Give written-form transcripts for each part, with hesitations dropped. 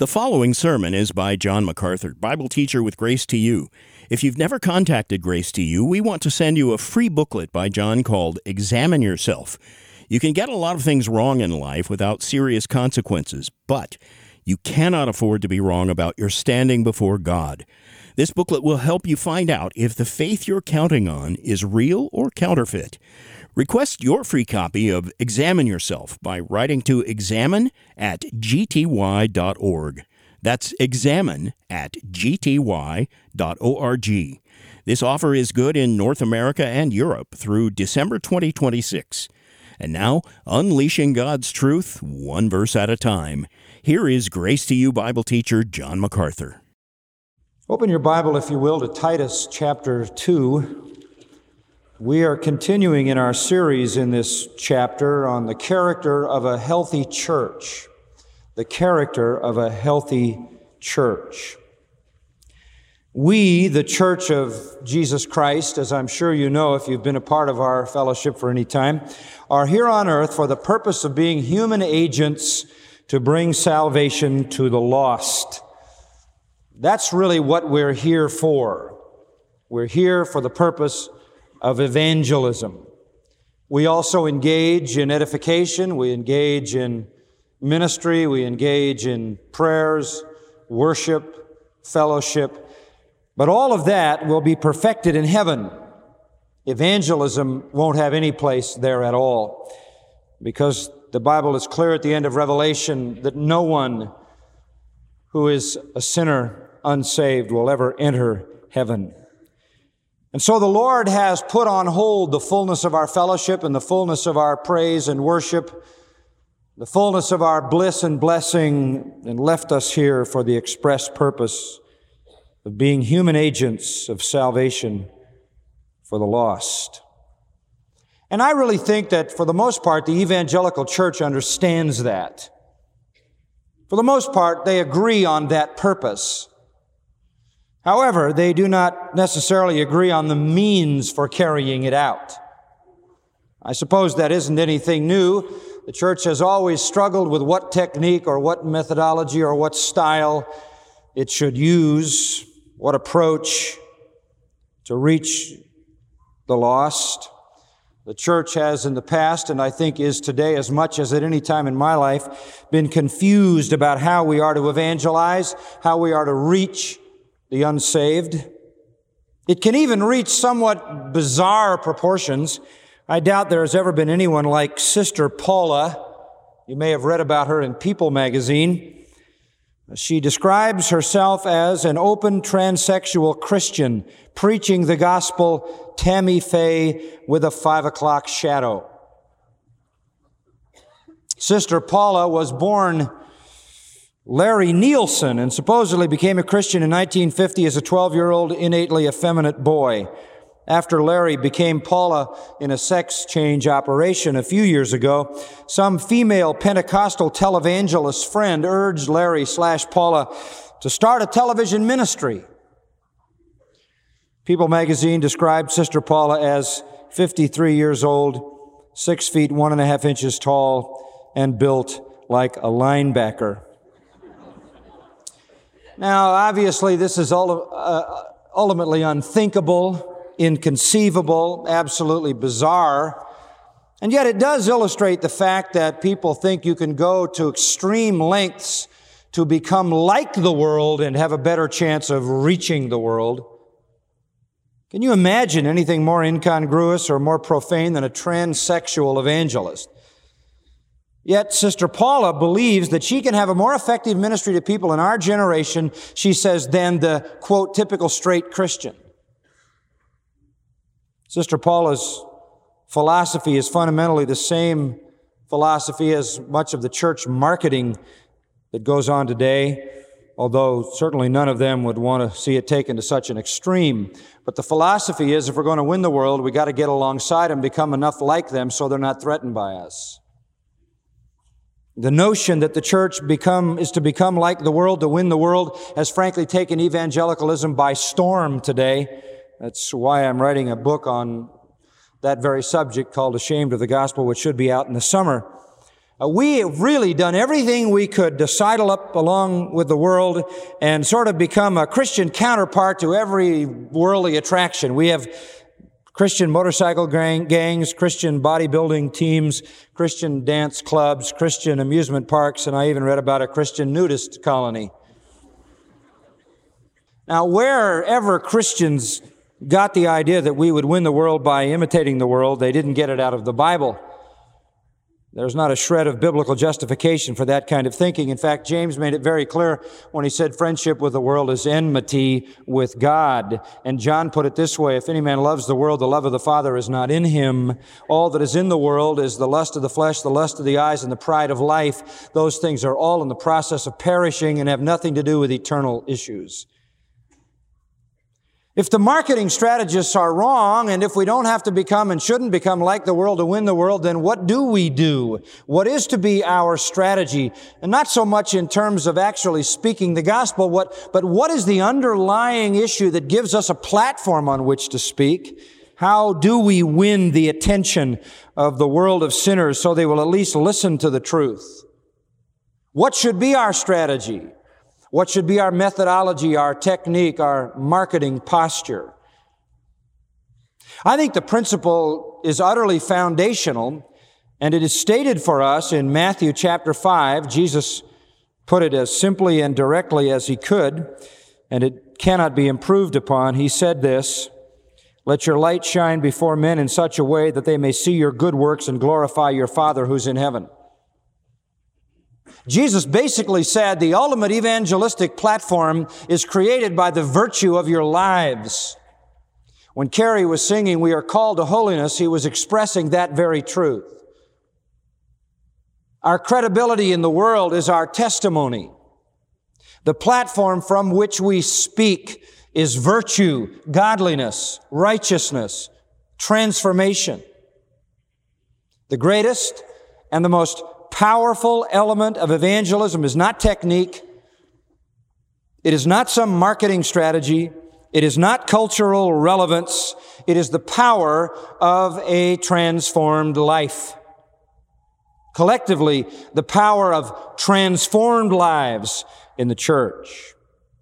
The following sermon is by John MacArthur, Bible teacher with Grace to You. If you've never contacted Grace to You, we want to send you a free booklet by John called Examine Yourself. You can get a lot of things wrong in life without serious consequences, but you cannot afford to be wrong about your standing before God. This booklet will help you find out if the faith you're counting on is real or counterfeit. Request your free copy of Examine Yourself by writing to examine@gty.org. That's examine@gty.org. This offer is good in North America and Europe through December 2026. And now, unleashing God's truth, one verse at a time. Here is Grace to You Bible teacher John MacArthur. Open your Bible, if you will, to Titus chapter 2. We are continuing in our series in this chapter on the character of a healthy church. The character of a healthy church. We, the Church of Jesus Christ, as I'm sure you know if you've been a part of our fellowship for any time, are here on earth for the purpose of being human agents to bring salvation to the lost. That's really what we're here for. We're here for the purpose of evangelism. We also engage in edification, we engage in ministry, we engage in prayers, worship, fellowship, but all of that will be perfected in heaven. Evangelism won't have any place there at all, because the Bible is clear at the end of Revelation that no one who is a sinner unsaved will ever enter heaven. And so the Lord has put on hold the fullness of our fellowship and the fullness of our praise and worship, the fullness of our bliss and blessing, and left us here for the express purpose of being human agents of salvation for the lost. And I really think that for the most part, the evangelical church understands that. For the most part, they agree on that purpose. However, they do not necessarily agree on the means for carrying it out. I suppose that isn't anything new. The church has always struggled with what technique or what methodology or what style it should use, what approach to reach the lost. The church has in the past, and I think is today as much as at any time in my life, been confused about how we are to evangelize, how we are to reach the unsaved. It can even reach somewhat bizarre proportions. I doubt there has ever been anyone like Sister Paula. You may have read about her in People magazine. She describes herself as an open transsexual Christian, preaching the gospel Tammy Faye with a 5 o'clock shadow. Sister Paula was born Larry Nielsen and supposedly became a Christian in 1950 as a 12-year-old innately effeminate boy. After Larry became Paula in a sex change operation a few years ago, some female Pentecostal televangelist friend urged Larry/Paula to start a television ministry. People magazine described Sister Paula as 53 years old, 6 feet 1.5 inches tall, and built like a linebacker. Now, obviously, this is ultimately unthinkable, inconceivable, absolutely bizarre. And yet it does illustrate the fact that people think you can go to extreme lengths to become like the world and have a better chance of reaching the world. Can you imagine anything more incongruous or more profane than a transsexual evangelist? Yet Sister Paula believes that she can have a more effective ministry to people in our generation, she says, than the, quote, typical straight Christian. Sister Paula's philosophy is fundamentally the same philosophy as much of the church marketing that goes on today, although certainly none of them would want to see it taken to such an extreme. But the philosophy is if we're going to win the world, we got to get alongside them, become enough like them so they're not threatened by us. The notion that the church is to become like the world, to win the world, has frankly taken evangelicalism by storm today. That's why I'm writing a book on that very subject called Ashamed of the Gospel, which should be out in the summer. We have really done everything we could to sidle up along with the world and sort of become a Christian counterpart to every worldly attraction. We have Christian motorcycle gangs, Christian bodybuilding teams, Christian dance clubs, Christian amusement parks, and I even read about a Christian nudist colony. Now, wherever Christians got the idea that we would win the world by imitating the world, they didn't get it out of the Bible. There's not a shred of biblical justification for that kind of thinking. In fact, James made it very clear when he said friendship with the world is enmity with God. And John put it this way, if any man loves the world, the love of the Father is not in him. All that is in the world is the lust of the flesh, the lust of the eyes, and the pride of life. Those things are all in the process of perishing and have nothing to do with eternal issues. If the marketing strategists are wrong, and if we don't have to become and shouldn't become like the world to win the world, then what do we do? What is to be our strategy? And not so much in terms of actually speaking the gospel, but what is the underlying issue that gives us a platform on which to speak? How do we win the attention of the world of sinners so they will at least listen to the truth? What should be our strategy? What should be our methodology, our technique, our marketing posture? I think the principle is utterly foundational, and it is stated for us in Matthew chapter 5. Jesus put it as simply and directly as he could, and it cannot be improved upon. He said this, "Let your light shine before men in such a way that they may see your good works and glorify your Father who's in heaven." Jesus basically said the ultimate evangelistic platform is created by the virtue of your lives. When Carrie was singing, "We are called to holiness," he was expressing that very truth. Our credibility in the world is our testimony. The platform from which we speak is virtue, godliness, righteousness, transformation. The greatest and the most powerful element of evangelism is not technique. It is not some marketing strategy. It is not cultural relevance. It is the power of a transformed life. Collectively, the power of transformed lives in the church.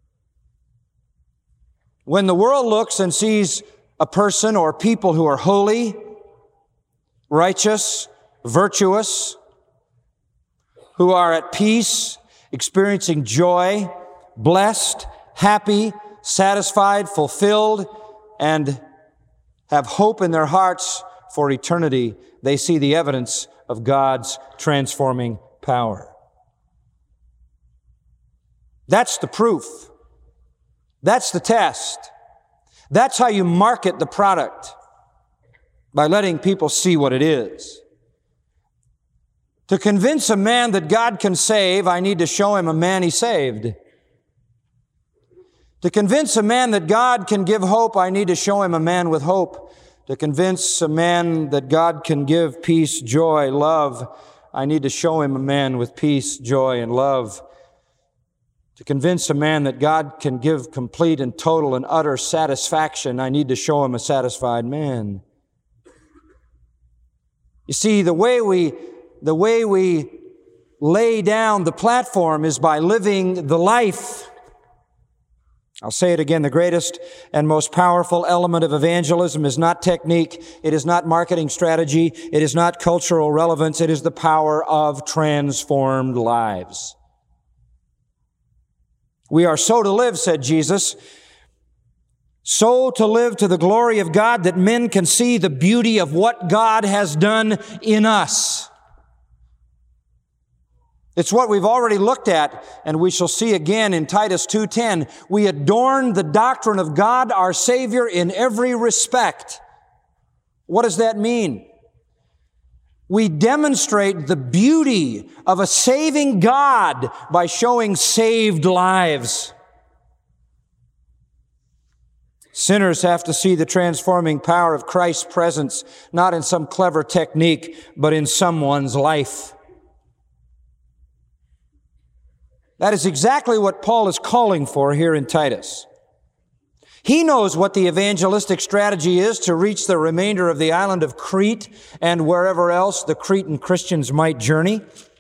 When the world looks and sees a person or people who are holy, righteous, virtuous, who are at peace, experiencing joy, blessed, happy, satisfied, fulfilled, and have hope in their hearts for eternity, they see the evidence of God's transforming power. That's the proof. That's the test. That's how you market the product, by letting people see what it is. To convince a man that God can save, I need to show him a man he saved. To convince a man that God can give hope, I need to show him a man with hope. To convince a man that God can give peace, joy, love, I need to show him a man with peace, joy, and love. To convince a man that God can give complete and total and utter satisfaction, I need to show him a satisfied man. You see, the way we lay down the platform is by living the life. I'll say it again, the greatest and most powerful element of evangelism is not technique, it is not marketing strategy, it is not cultural relevance, it is the power of transformed lives. We are so to live, said Jesus, so to live to the glory of God that men can see the beauty of what God has done in us. It's what we've already looked at, and we shall see again in Titus 2:10. We adorn the doctrine of God, our Savior, in every respect. What does that mean? We demonstrate the beauty of a saving God by showing saved lives. Sinners have to see the transforming power of Christ's presence, not in some clever technique, but in someone's life. That is exactly what Paul is calling for here in Titus. He knows what the evangelistic strategy is to reach the remainder of the island of Crete and wherever else the Cretan Christians might journey.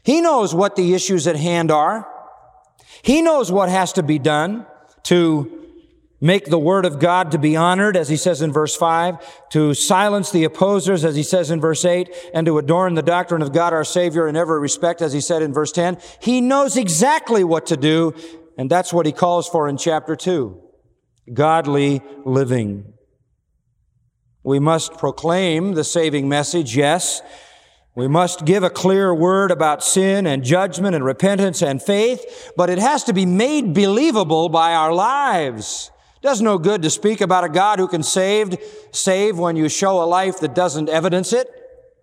He knows what the issues at hand are. He knows what has to be done to make the Word of God to be honored, as he says in verse 5, to silence the opposers, as he says in verse 8, and to adorn the doctrine of God our Savior in every respect, as he said in verse 10. He knows exactly what to do, and that's what he calls for in chapter 2, godly living. We must proclaim the saving message, yes. We must give a clear word about sin and judgment and repentance and faith, but it has to be made believable by our lives. It does no good to speak about a God who can save when you show a life that doesn't evidence it.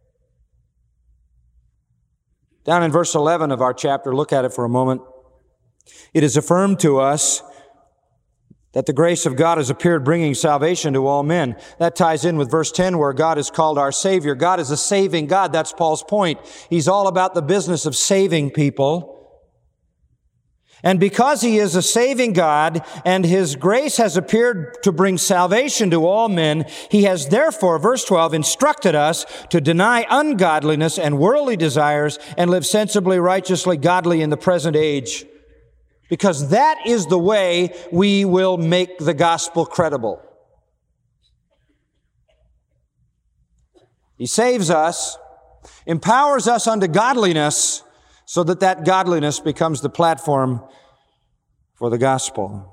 Down in verse 11 of our chapter, look at it for a moment. It is affirmed to us that the grace of God has appeared, bringing salvation to all men. That ties in with verse 10, where God is called our Savior. God is a saving God. That's Paul's point. He's all about the business of saving people. And because He is a saving God and His grace has appeared to bring salvation to all men, He has therefore, verse 12, instructed us to deny ungodliness and worldly desires and live sensibly, righteously, godly in the present age. Because that is the way we will make the gospel credible. He saves us, empowers us unto godliness, so that that godliness becomes the platform for the gospel.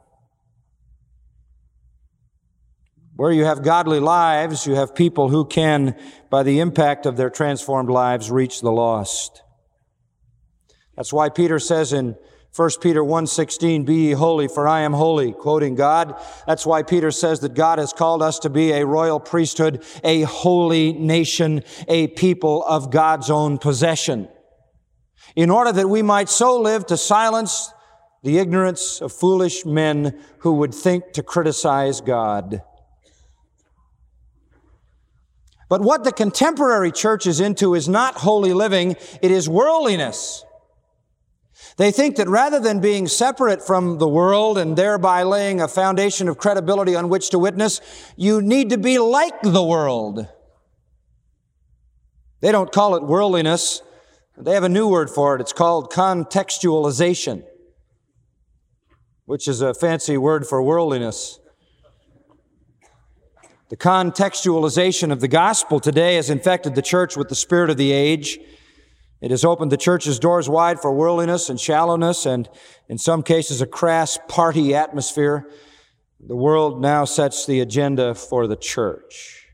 Where you have godly lives, you have people who can, by the impact of their transformed lives, reach the lost. That's why Peter says in 1 Peter 1:16, "Be ye holy, for I am holy," quoting God. That's why Peter says that God has called us to be a royal priesthood, a holy nation, a people of God's own possession, in order that we might so live to silence the ignorance of foolish men who would think to criticize God. But what the contemporary church is into is not holy living, it is worldliness. They think that rather than being separate from the world and thereby laying a foundation of credibility on which to witness, you need to be like the world. They don't call it worldliness. They have a new word for it. It's called contextualization, which is a fancy word for worldliness. The contextualization of the gospel today has infected the church with the spirit of the age. It has opened the church's doors wide for worldliness and shallowness and, in some cases, a crass party atmosphere. The world now sets the agenda for the church.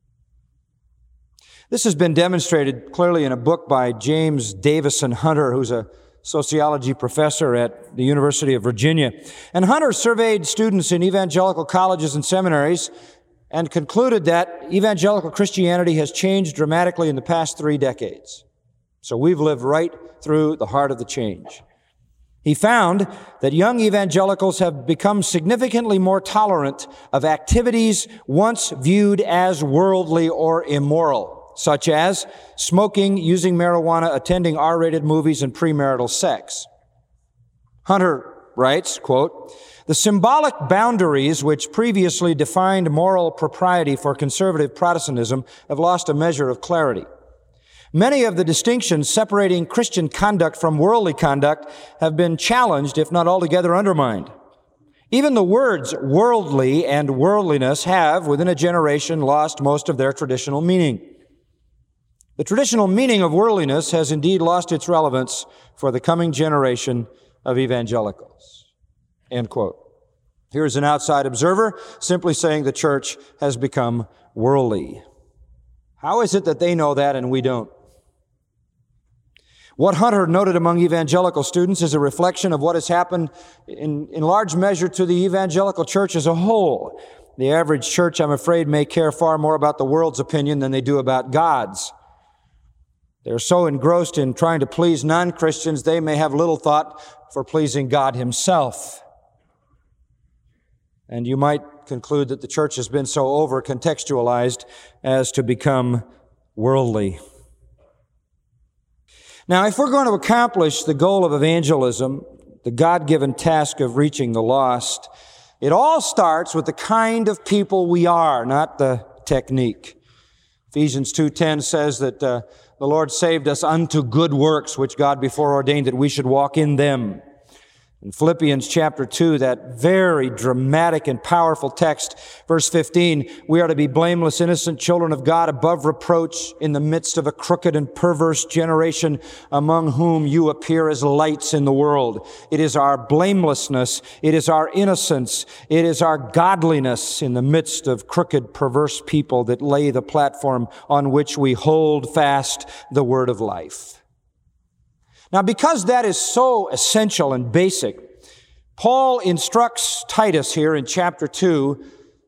This has been demonstrated clearly in a book by James Davison Hunter, who's a sociology professor at the University of Virginia. And Hunter surveyed students in evangelical colleges and seminaries and concluded that evangelical Christianity has changed dramatically in the past 3 decades. So we've lived right through the heart of the change. He found that young evangelicals have become significantly more tolerant of activities once viewed as worldly or immoral, such as smoking, using marijuana, attending R-rated movies, and premarital sex. Hunter writes, quote, "The symbolic boundaries which previously defined moral propriety for conservative Protestantism have lost a measure of clarity. Many of the distinctions separating Christian conduct from worldly conduct have been challenged, if not altogether undermined. Even the words worldly and worldliness have, within a generation, lost most of their traditional meaning. The traditional meaning of worldliness has indeed lost its relevance for the coming generation of evangelicals." End quote. Here's an outside observer simply saying the church has become worldly. How is it that they know that and we don't? What Hunter noted among evangelical students is a reflection of what has happened in large measure to the evangelical church as a whole. The average church, I'm afraid, may care far more about the world's opinion than they do about God's. They're so engrossed in trying to please non-Christians, they may have little thought for pleasing God Himself. And you might conclude that the church has been so over-contextualized as to become worldly. Now, if we're going to accomplish the goal of evangelism, the God-given task of reaching the lost, it all starts with the kind of people we are, not the technique. Ephesians 2:10 says that the The Lord saved us unto good works, which God before ordained that we should walk in them. In Philippians chapter 2, that very dramatic and powerful text, verse 15, we are to be blameless, innocent children of God, above reproach in the midst of a crooked and perverse generation, among whom you appear as lights in the world. It is our blamelessness, it is our innocence, it is our godliness in the midst of crooked, perverse people that lay the platform on which we hold fast the word of life. Now, because that is so essential and basic, Paul instructs Titus here in chapter 2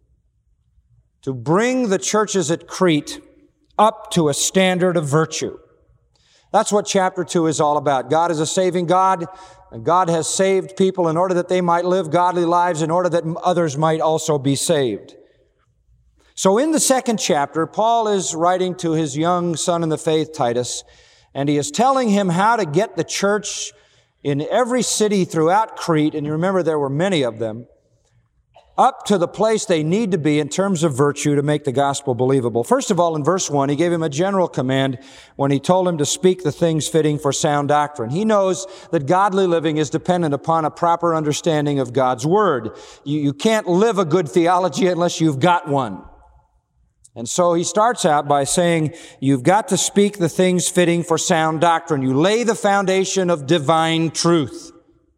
to bring the churches at Crete up to a standard of virtue. That's what chapter 2 is all about. God is a saving God, and God has saved people in order that they might live godly lives, in order that others might also be saved. So in the second chapter, Paul is writing to his young son in the faith, Titus, and he is telling him how to get the church in every city throughout Crete, and you remember there were many of them, up to the place they need to be in terms of virtue to make the gospel believable. First of all, in verse 1, he gave him a general command when he told him to speak the things fitting for sound doctrine. He knows that godly living is dependent upon a proper understanding of God's Word. You can't live a good theology unless you've got one. And so he starts out by saying, you've got to speak the things fitting for sound doctrine. You lay the foundation of divine truth.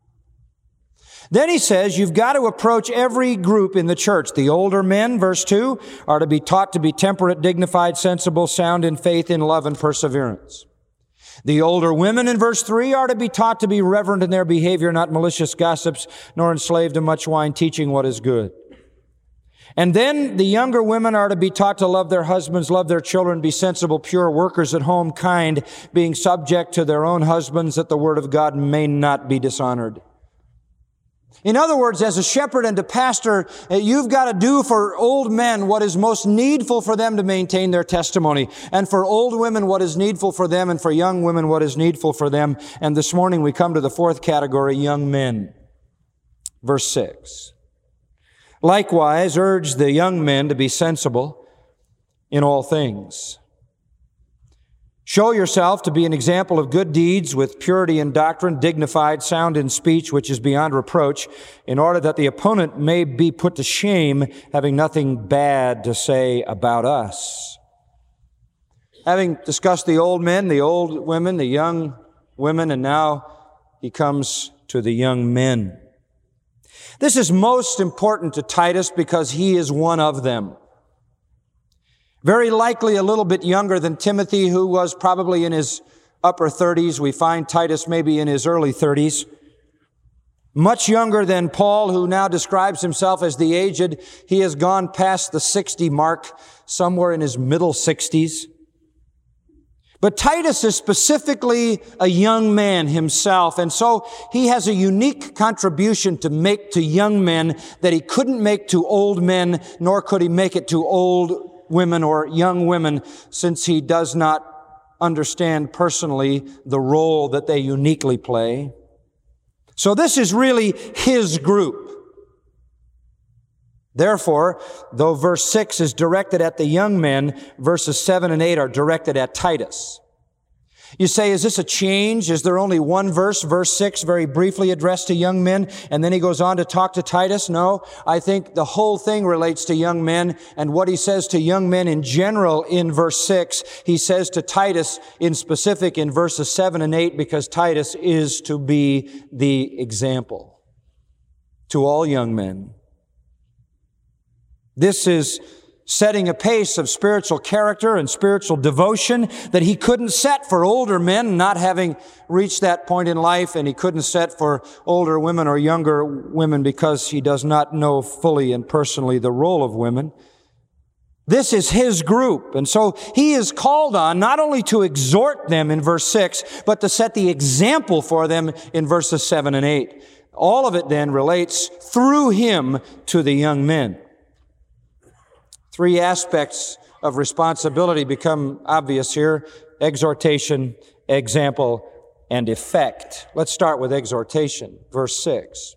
Then he says, you've got to approach every group in the church. The older men, verse 2, are to be taught to be temperate, dignified, sensible, sound in faith, in love, and perseverance. The older women, in verse 3, are to be taught to be reverent in their behavior, not malicious gossips, nor enslaved to much wine, teaching what is good. And then the younger women are to be taught to love their husbands, love their children, be sensible, pure, workers at home, kind, being subject to their own husbands, that the word of God may not be dishonored. In other words, as a shepherd and a pastor, you've got to do for old men what is most needful for them to maintain their testimony, and for old women what is needful for them, and for young women what is needful for them. And this morning we come to the fourth category, young men. Verse 6. Likewise, urge the young men to be sensible in all things. Show yourself to be an example of good deeds with purity in doctrine, dignified, sound in speech, which is beyond reproach, in order that the opponent may be put to shame, having nothing bad to say about us. Having discussed the old men, the old women, the young women, and now he comes to the young men. This is most important to Titus because he is one of them. Very likely a little bit younger than Timothy, who was probably in his upper 30s. We find Titus maybe in his early 30s. Much younger than Paul, who now describes himself as the aged. He has gone past the 60 mark, somewhere in his middle 60s. But Titus is specifically a young man himself, and so he has a unique contribution to make to young men that he couldn't make to old men, nor could he make it to old women or young women, since he does not understand personally the role that they uniquely play. So this is really his group. Therefore, though verse 6 is directed at the young men, verses 7 and 8 are directed at Titus. You say, is this a change? Is there only one verse, verse 6, very briefly addressed to young men, and then he goes on to talk to Titus? No, I think the whole thing relates to young men, and what he says to young men in general in verse 6, he says to Titus in specific in verses 7 and 8, because Titus is to be the example to all young men. This is setting a pace of spiritual character and spiritual devotion that he couldn't set for older men, not having reached that point in life, and he couldn't set for older women or younger women because he does not know fully and personally the role of women. This is his group, and so he is called on not only to exhort them in verse 6, but to set the example for them in verses 7 and 8. All of it then relates through him to the young men. Three aspects of responsibility become obvious here: exhortation, example, and effect. Let's start with exhortation. Verse 6.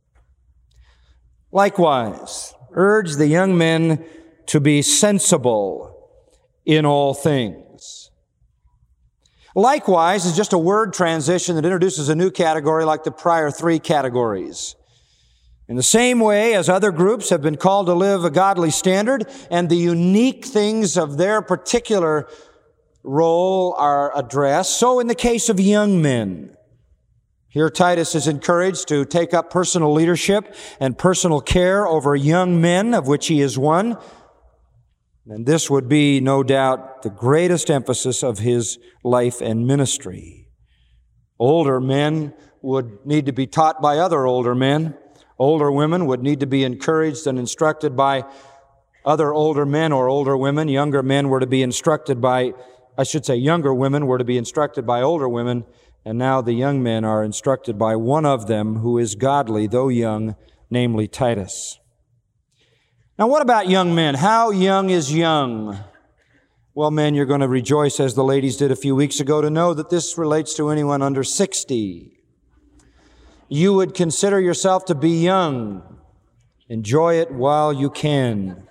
Likewise, urge the young men to be sensible in all things. Likewise is just a word transition that introduces a new category like the prior three categories. In the same way as other groups have been called to live a godly standard and the unique things of their particular role are addressed, so in the case of young men. Here Titus is encouraged to take up personal leadership and personal care over young men, of which he is one. And this would be, no doubt, the greatest emphasis of his life and ministry. Older men would need to be taught by other older men. Older women would need to be encouraged and instructed by other older men or older women. Younger men were to be instructed by, younger women were to be instructed by older women. And now the young men are instructed by one of them who is godly, though young, namely Titus. Now, what about young men? How young is young? Well, men, you're going to rejoice, as the ladies did a few weeks ago, to know that this relates to anyone under 60. You would consider yourself to be young. Enjoy it while you can.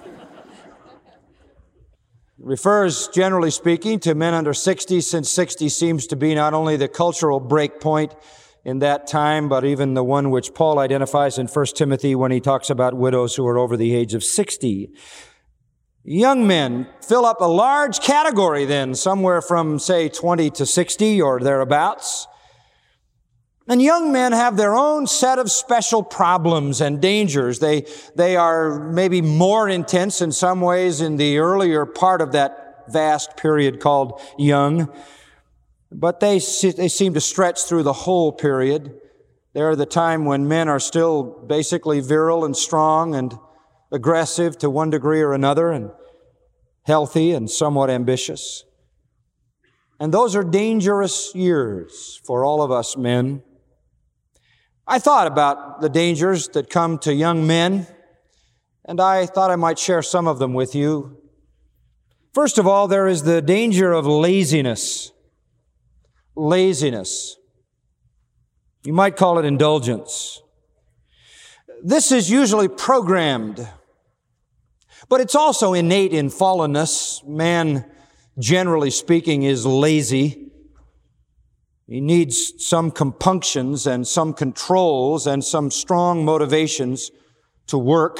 It refers, generally speaking, to men under 60, since 60 seems to be not only the cultural break point in that time, but even the one which Paul identifies in 1 Timothy when he talks about widows who are over the age of 60. Young men fill up a large category then, somewhere from, say, 20 to 60 or thereabouts. And young men have their own set of special problems and dangers. They are maybe more intense in some ways in the earlier part of that vast period called young. But they seem to stretch through the whole period. They're the time when men are still basically virile and strong and aggressive to one degree or another, and healthy and somewhat ambitious. And those are dangerous years for all of us men. I thought about the dangers that come to young men, and I thought I might share some of them with you. First of all, there is the danger of laziness. Laziness. You might call it indulgence. This is usually programmed, but it's also innate in fallenness. Man, generally speaking, is lazy. He needs some compunctions and some controls and some strong motivations to work.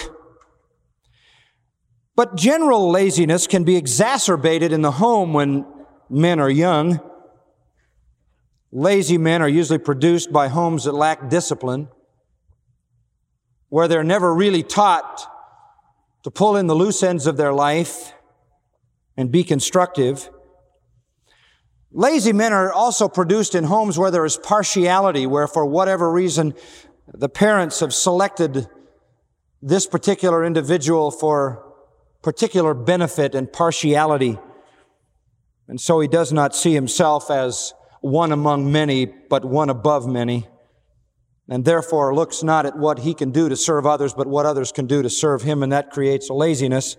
But general laziness can be exacerbated in the home when men are young. Lazy men are usually produced by homes that lack discipline, where they're never really taught to pull in the loose ends of their life and be constructive. Lazy men are also produced in homes where there is partiality, where for whatever reason the parents have selected this particular individual for particular benefit and partiality. And so he does not see himself as one among many, but one above many, and therefore looks not at what he can do to serve others, but what others can do to serve him, and that creates a laziness.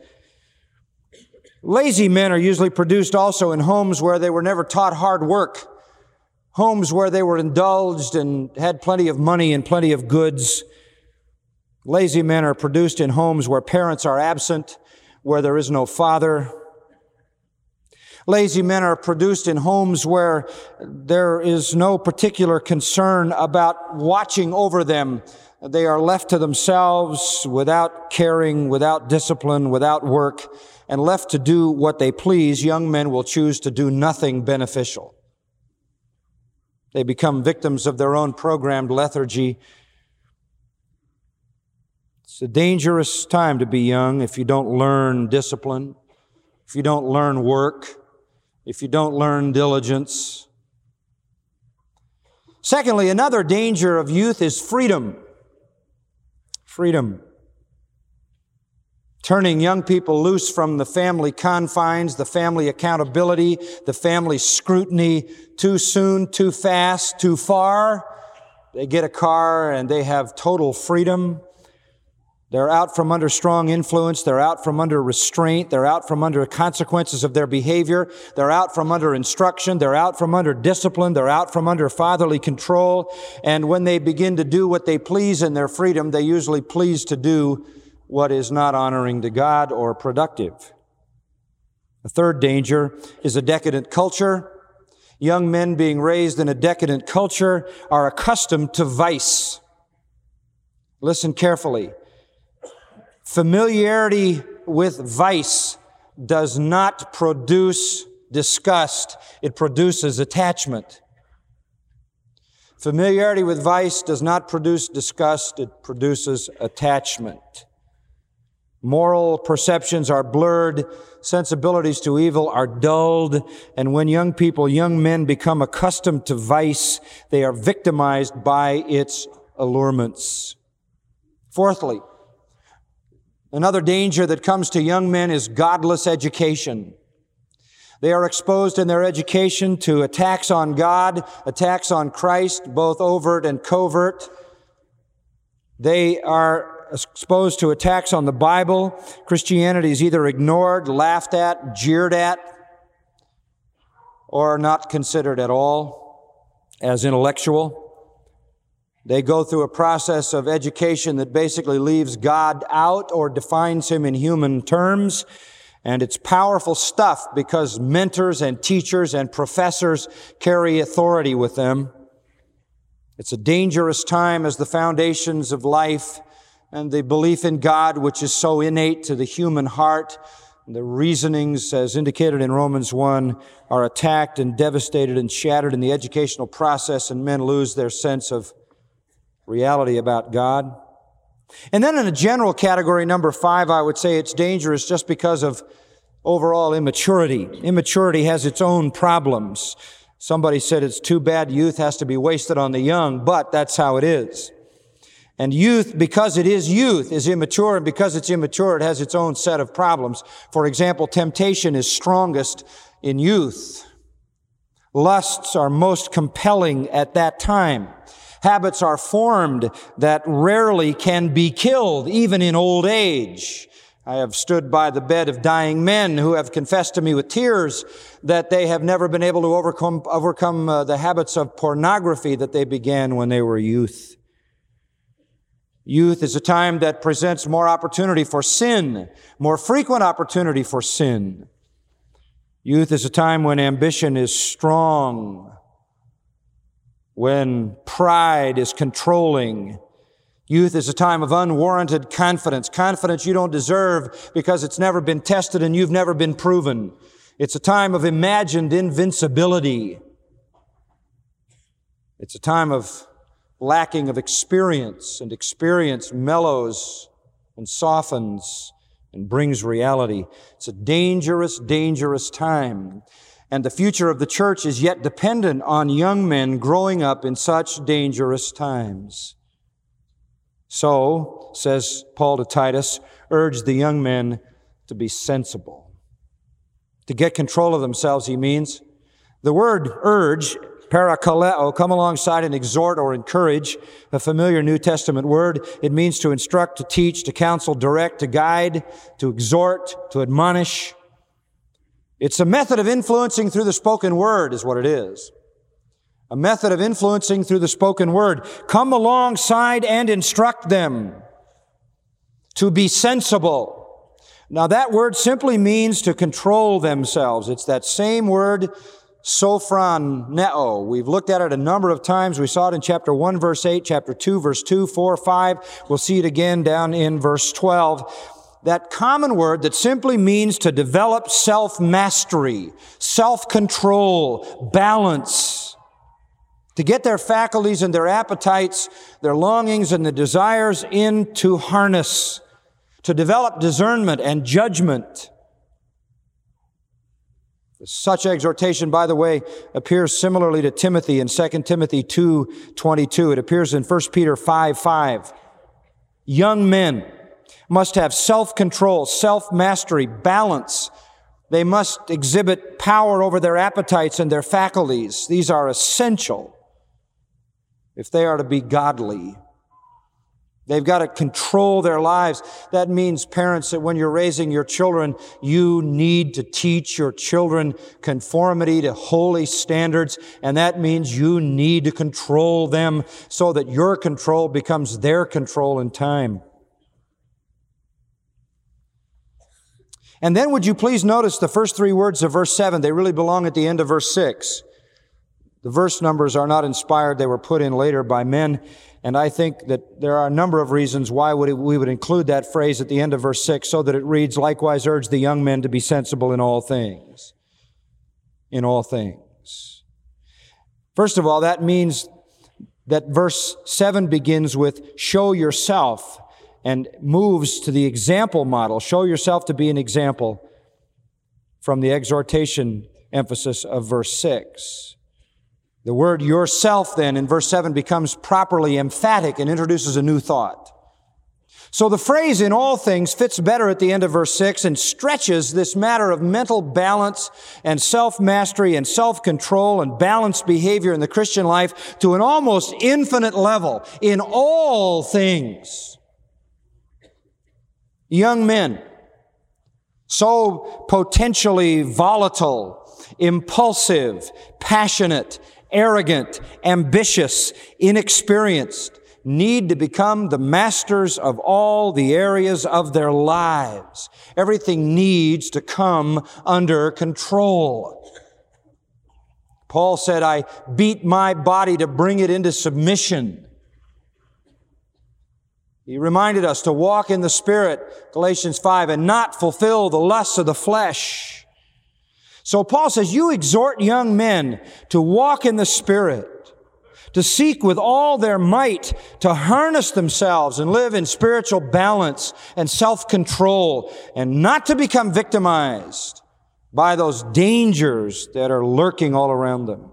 Lazy men are usually produced also in homes where they were never taught hard work, homes where they were indulged and had plenty of money and plenty of goods. Lazy men are produced in homes where parents are absent, where there is no father. Lazy men are produced in homes where there is no particular concern about watching over them. They are left to themselves without caring, without discipline, without work, and left to do what they please. Young men will choose to do nothing beneficial. They become victims of their own programmed lethargy. It's a dangerous time to be young if you don't learn discipline, if you don't learn work, if you don't learn diligence. Secondly, another danger of youth is freedom. Freedom. Turning young people loose from the family confines, the family accountability, the family scrutiny too soon, too fast, too far. They get a car and they have total freedom. They're out from under strong influence. They're out from under restraint. They're out from under consequences of their behavior. They're out from under instruction. They're out from under discipline. They're out from under fatherly control. And when they begin to do what they please in their freedom, they usually please to do what is not honoring to God or productive. The third danger is a decadent culture. Young men being raised in a decadent culture are accustomed to vice. Listen carefully. Familiarity with vice does not produce disgust. It produces attachment. Familiarity with vice does not produce disgust. It produces attachment. Moral perceptions are blurred. Sensibilities to evil are dulled. And when young men become accustomed to vice, they are victimized by its allurements. Fourthly, another danger that comes to young men is godless education. They are exposed in their education to attacks on God, attacks on Christ, both overt and covert. They are exposed to attacks on the Bible. Christianity is either ignored, laughed at, jeered at, or not considered at all as intellectual. They go through a process of education that basically leaves God out or defines Him in human terms. And it's powerful stuff because mentors and teachers and professors carry authority with them. It's a dangerous time as the foundations of life and the belief in God, which is so innate to the human heart, the reasonings, as indicated in Romans 1, are attacked and devastated and shattered in the educational process, and men lose their sense of reality about God. And then in a general category, number 5, I would say it's dangerous just because of overall immaturity. Immaturity has its own problems. Somebody said it's too bad youth has to be wasted on the young, but that's how it is. And youth, because it is youth, is immature, and because it's immature, it has its own set of problems. For example, temptation is strongest in youth. Lusts are most compelling at that time. Habits are formed that rarely can be killed, even in old age. I have stood by the bed of dying men who have confessed to me with tears that they have never been able to overcome the habits of pornography that they began when they were youth. Youth is a time that presents more opportunity for sin, more frequent opportunity for sin. Youth is a time when ambition is strong, when pride is controlling. Youth is a time of unwarranted confidence, confidence you don't deserve because it's never been tested and you've never been proven. It's a time of imagined invincibility. It's a time of lacking of experience, and experience mellows and softens and brings reality. It's a dangerous, dangerous time. And the future of the church is yet dependent on young men growing up in such dangerous times. So, says Paul to Titus, urge the young men to be sensible. To get control of themselves, he means. The word urge, parakaleo, come alongside and exhort or encourage, a familiar New Testament word. It means to instruct, to teach, to counsel, direct, to guide, to exhort, to admonish. It's a method of influencing through the spoken word is what it is. A method of influencing through the spoken word. Come alongside and instruct them to be sensible. Now that word simply means to control themselves. It's that same word, sophroneo. We've looked at it a number of times. We saw it in chapter 1, verse 8, chapter 2, verse 2, 4, 5. We'll see it again down in verse 12. That common word that simply means to develop self-mastery, self-control, balance, to get their faculties and their appetites, their longings and their desires into harness, to develop discernment and judgment. Such exhortation, by the way, appears similarly to Timothy in 2 Timothy 2:22. It appears in 1 Peter 5:5. Young men must have self-control, self-mastery, balance. They must exhibit power over their appetites and their faculties. These are essential if they are to be godly. They've got to control their lives. That means, parents, that when you're raising your children, you need to teach your children conformity to holy standards, and that means you need to control them so that your control becomes their control in time. And then would you please notice the first 3 words of verse 7? They really belong at the end of verse 6. The verse numbers are not inspired. They were put in later by men. And I think that there are a number of reasons why we would include that phrase at the end of verse 6 so that it reads, likewise urge the young men to be sensible in all things. In all things. First of all, that means that verse 7 begins with show yourself and moves to the example model. Show yourself to be an example from the exhortation emphasis of verse 6. The word yourself then in verse 7 becomes properly emphatic and introduces a new thought. So the phrase in all things fits better at the end of verse 6 and stretches this matter of mental balance and self-mastery and self-control and balanced behavior in the Christian life to an almost infinite level. In all things. Young men, so potentially volatile, impulsive, passionate, arrogant, ambitious, inexperienced, need to become the masters of all the areas of their lives. Everything needs to come under control. Paul said, I beat my body to bring it into submission. He reminded us to walk in the Spirit, Galatians 5, and not fulfill the lusts of the flesh. So Paul says, you exhort young men to walk in the Spirit, to seek with all their might to harness themselves and live in spiritual balance and self-control and not to become victimized by those dangers that are lurking all around them.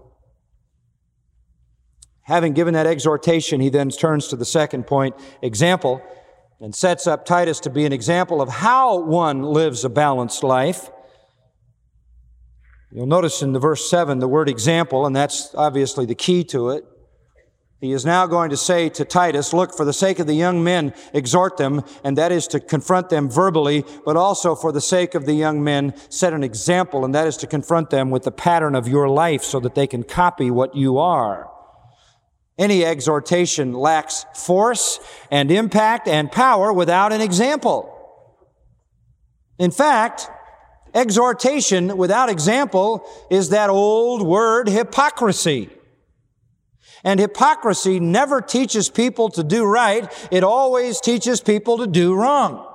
Having given that exhortation, he then turns to the second point, example, and sets up Titus to be an example of how one lives a balanced life. You'll notice in the verse 7 the word example, and that's obviously the key to it. He is now going to say to Titus, look, for the sake of the young men, exhort them, and that is to confront them verbally, but also for the sake of the young men, set an example, and that is to confront them with the pattern of your life so that they can copy what you are. Any exhortation lacks force and impact and power without an example. In fact, exhortation without example is that old word hypocrisy. And hypocrisy never teaches people to do right. It always teaches people to do wrong.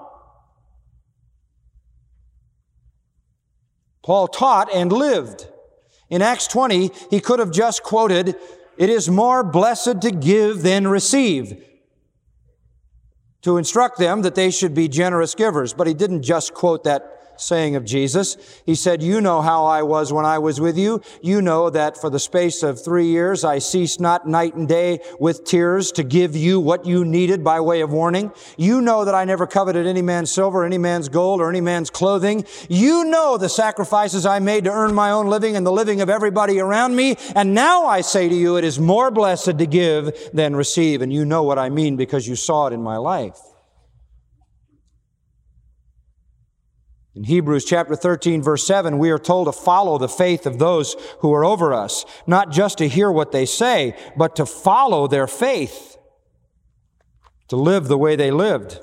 Paul taught and lived. In Acts 20, he could have just quoted, it is more blessed to give than receive, to instruct them that they should be generous givers. But he didn't just quote that saying of Jesus. He said, you know how I was when I was with you. You know that for the space of 3 years I ceased not night and day with tears to give you what you needed by way of warning. You know that I never coveted any man's silver, any man's gold, or any man's clothing. You know the sacrifices I made to earn my own living and the living of everybody around me. And now I say to you, it is more blessed to give than receive. And you know what I mean because you saw it in my life. In Hebrews chapter 13, verse 7, we are told to follow the faith of those who are over us, not just to hear what they say, but to follow their faith, to live the way they lived.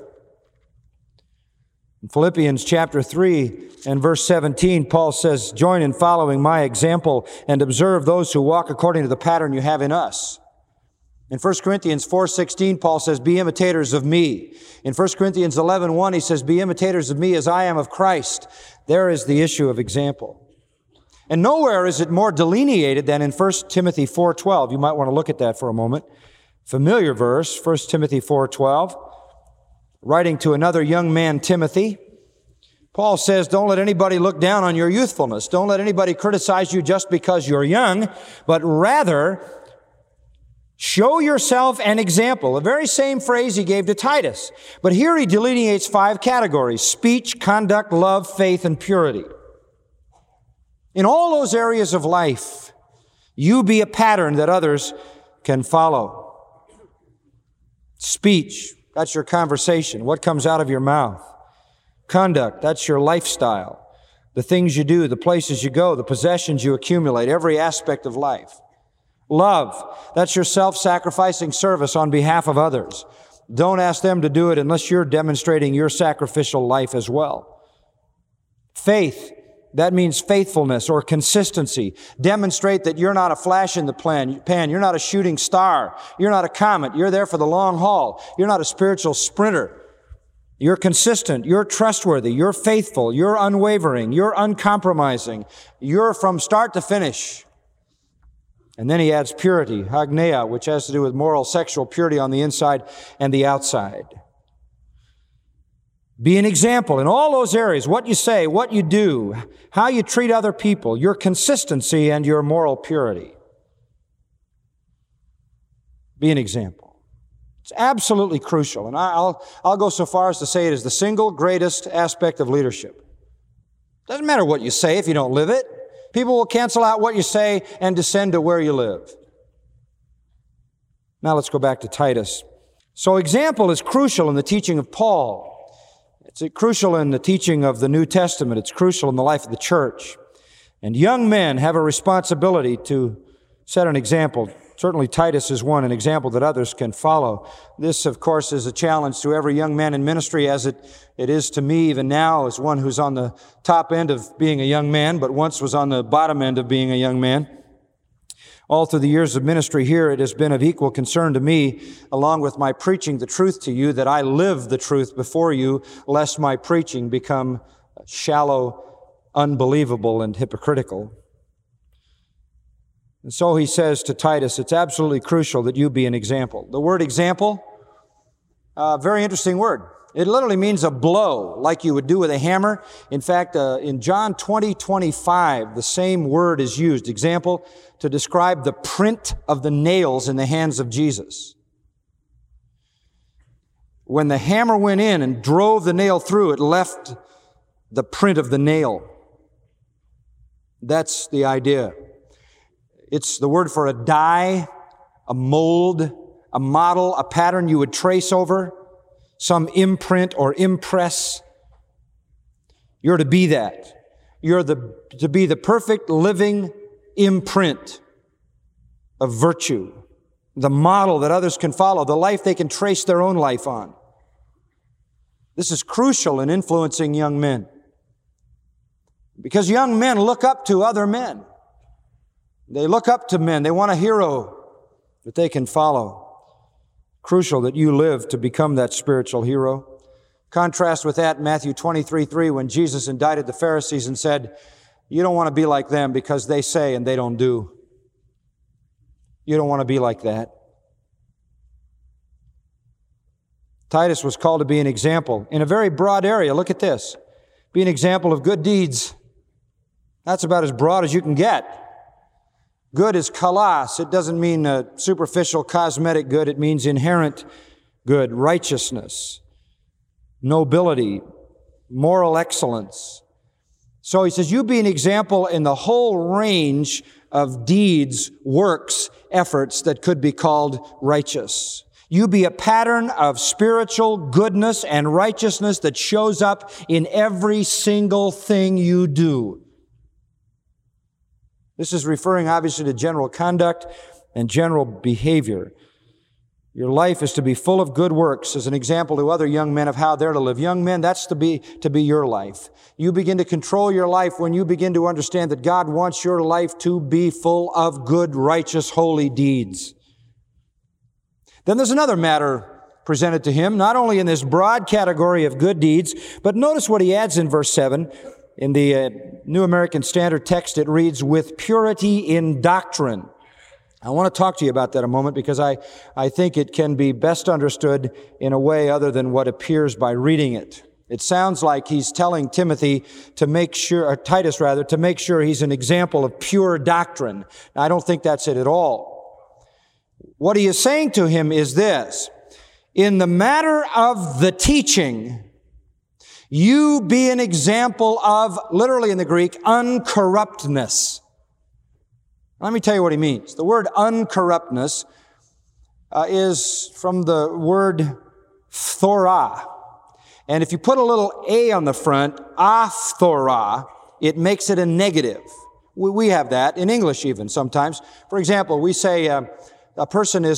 In Philippians chapter 3 and verse 17, Paul says, join in following my example and observe those who walk according to the pattern you have in us. In 1 Corinthians 4:16, Paul says, be imitators of me. In 1 Corinthians 11:1, he says, be imitators of me as I am of Christ. There is the issue of example. And nowhere is it more delineated than in 1 Timothy 4:12. You might want to look at that for a moment. Familiar verse, 1 Timothy 4:12. Writing to another young man, Timothy, Paul says, don't let anybody look down on your youthfulness. Don't let anybody criticize you just because you're young, but rather show yourself an example. The very same phrase he gave to Titus. But here he delineates 5 categories: speech, conduct, love, faith, and purity. In all those areas of life, you be a pattern that others can follow. Speech, that's your conversation, what comes out of your mouth. Conduct, that's your lifestyle, the things you do, the places you go, the possessions you accumulate, every aspect of life. Love, that's your self-sacrificing service on behalf of others. Don't ask them to do it unless you're demonstrating your sacrificial life as well. Faith, That means faithfulness or consistency. Demonstrate that you're not a flash in the pan. You're not a shooting star. You're not a comet. You're there for the long haul. You're not a spiritual sprinter. You're consistent. You're trustworthy. You're faithful. You're unwavering. You're uncompromising. You're from start to finish. And then he adds purity, hagneia, which has to do with moral, sexual purity on the inside and the outside. Be an example in all those areas, what you say, what you do, how you treat other people, your consistency and your moral purity. Be an example. It's absolutely crucial, and I'll go so far as to say it is the single greatest aspect of leadership. Doesn't matter what you say if you don't live it. People will cancel out what you say and descend to where you live. Now let's go back to Titus. So example is crucial in the teaching of Paul. It's crucial in the teaching of the New Testament. It's crucial in the life of the church. And young men have a responsibility to set an example. Certainly Titus is one, an example that others can follow. This, of course, is a challenge to every young man in ministry, as it is to me even now, as one who's on the top end of being a young man, but once was on the bottom end of being a young man. All through the years of ministry here, it has been of equal concern to me, along with my preaching the truth to you, that I live the truth before you, lest my preaching become shallow, unbelievable, and hypocritical. And so he says to Titus, it's absolutely crucial that you be an example. The word example, very interesting word. It literally means a blow, like you would do with a hammer. In fact, in John 20:25, the same word is used, example, to describe the print of the nails in the hands of Jesus. When the hammer went in and drove the nail through, it left the print of the nail. That's the idea. It's the word for a die, a mold, a model, a pattern you would trace over, some imprint or impress. You're to be that. You're to be the perfect living imprint of virtue, the model that others can follow, the life they can trace their own life on. This is crucial in influencing young men, because young men look up to other men. They look up to men. They want a hero that they can follow. Crucial that you live to become that spiritual hero. Contrast with that Matthew 23:3, when Jesus indicted the Pharisees and said, you don't want to be like them because they say and they don't do. You don't want to be like that. Titus was called to be an example in a very broad area. Look at this. Be an example of good deeds. That's about as broad as you can get. Good is kalos. It doesn't mean superficial cosmetic good. It means inherent good, righteousness, nobility, moral excellence. So he says, you be an example in the whole range of deeds, works, efforts that could be called righteous. You be a pattern of spiritual goodness and righteousness that shows up in every single thing you do. This is referring obviously to general conduct and general behavior. Your life is to be full of good works as an example to other young men of how they're to live. Young men, that's to be your life. You begin to control your life when you begin to understand that God wants your life to be full of good, righteous, holy deeds. Then there's another matter presented to him, not only in this broad category of good deeds, but notice what he adds in verse 7. In the New American Standard text, it reads, with purity in doctrine. I want to talk to you about that a moment, because I think it can be best understood in a way other than what appears by reading it. It sounds like he's telling Timothy to make sure, or Titus rather, to make sure he's an example of pure doctrine. Now, I don't think that's it at all. What he is saying to him is this: in the matter of the teaching, you be an example of, literally in the Greek, uncorruptness. Let me tell you what he means. The word uncorruptness is from the word phthora. And if you put a little a on the front, aphthora, it makes it a negative. We have that in English even sometimes. For example, we say a person is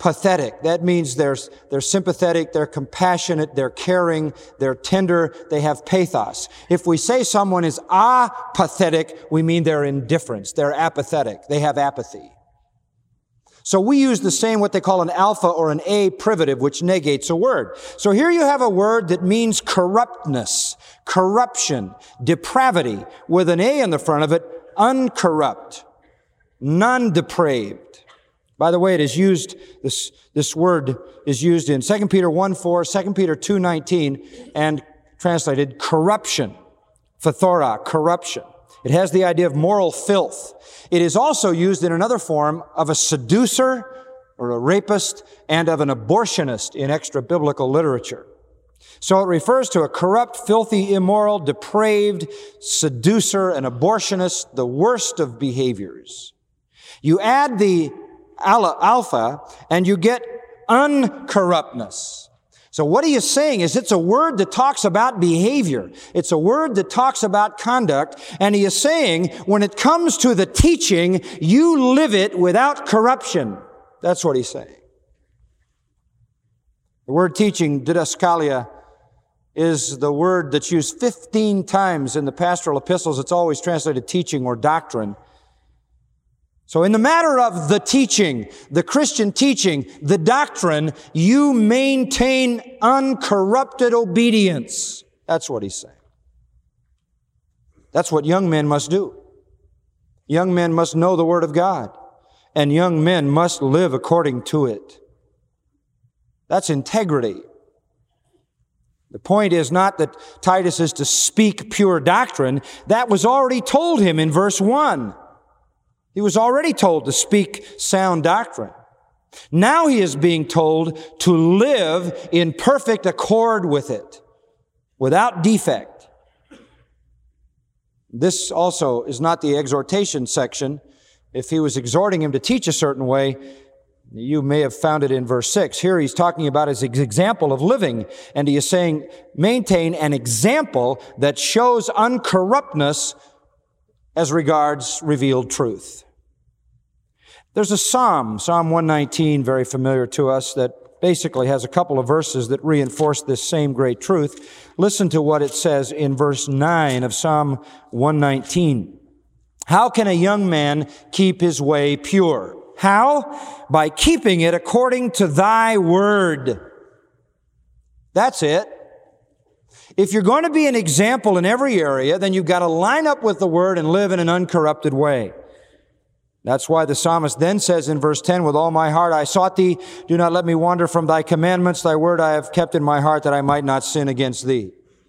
pathetic. That means they're sympathetic, they're compassionate, they're caring, they're tender, they have pathos. If we say someone is apathetic, we mean they're indifference, they're apathetic, they have apathy. So we use the same, what they call an alpha or an a privative, which negates a word. So here you have a word that means corruptness, corruption, depravity, with an a in the front of it, uncorrupt, non-depraved. By the way, it is used, this word is used in 2 Peter 1:4, 2 Peter 2:19, and translated corruption, phthora, corruption. It has the idea of moral filth. It is also used in another form of a seducer or a rapist and of an abortionist in extra-biblical literature. So it refers to a corrupt, filthy, immoral, depraved seducer, an abortionist, the worst of behaviors. You add the alpha and you get uncorruptness. So what he is saying is it's a word that talks about behavior. It's a word that talks about conduct. And he is saying when it comes to the teaching, you live it without corruption. That's what he's saying. The word teaching, didaskalia, is the word that's used 15 times in the pastoral epistles. It's always translated teaching or doctrine. So in the matter of the teaching, the Christian teaching, the doctrine, you maintain uncorrupted obedience. That's what he's saying. That's what young men must do. Young men must know the Word of God, and young men must live according to it. That's integrity. The point is not that Titus is to speak pure doctrine. That was already told him in verse 1. He was already told to speak sound doctrine. Now he is being told to live in perfect accord with it, without defect. This also is not the exhortation section. If he was exhorting him to teach a certain way, you may have found it in verse 6. Here he's talking about his example of living, and he is saying, maintain an example that shows uncorruptness as regards revealed truth. There's a psalm, Psalm 119, very familiar to us, that basically has a couple of verses that reinforce this same great truth. Listen to what it says in verse 9 of Psalm 119. How can a young man keep his way pure? How? By keeping it according to thy word. That's it. If you're going to be an example in every area, then you've got to line up with the word and live in an uncorrupted way. That's why the psalmist then says in verse 10, with all my heart I sought thee. Do not let me wander from thy commandments. Thy word I have kept in my heart that I might not sin against thee.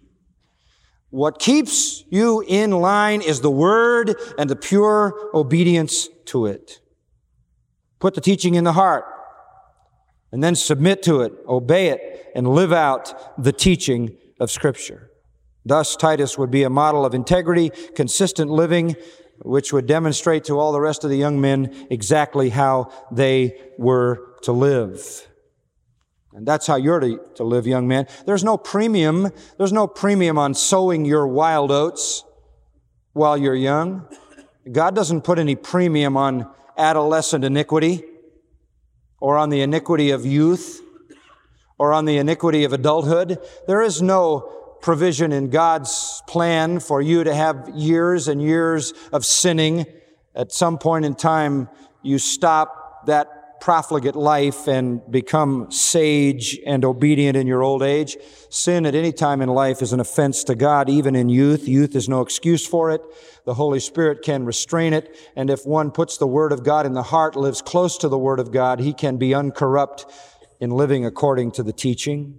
What keeps you in line is the word and the pure obedience to it. Put the teaching in the heart and then submit to it, obey it, and live out the teaching of Scripture. Thus, Titus would be a model of integrity, consistent living, which would demonstrate to all the rest of the young men exactly how they were to live. And that's how you're to live, young men. There's no premium on sowing your wild oats while you're young. God doesn't put any premium on adolescent iniquity or on the iniquity of youth or on the iniquity of adulthood. There is no provision in God's plan for you to have years and years of sinning. At some point in time, you stop that profligate life and become sage and obedient in your old age. Sin at any time in life is an offense to God, even in youth. Youth is no excuse for it. The Holy Spirit can restrain it. And if one puts the Word of God in the heart, lives close to the Word of God, he can be uncorrupt in living according to the teaching.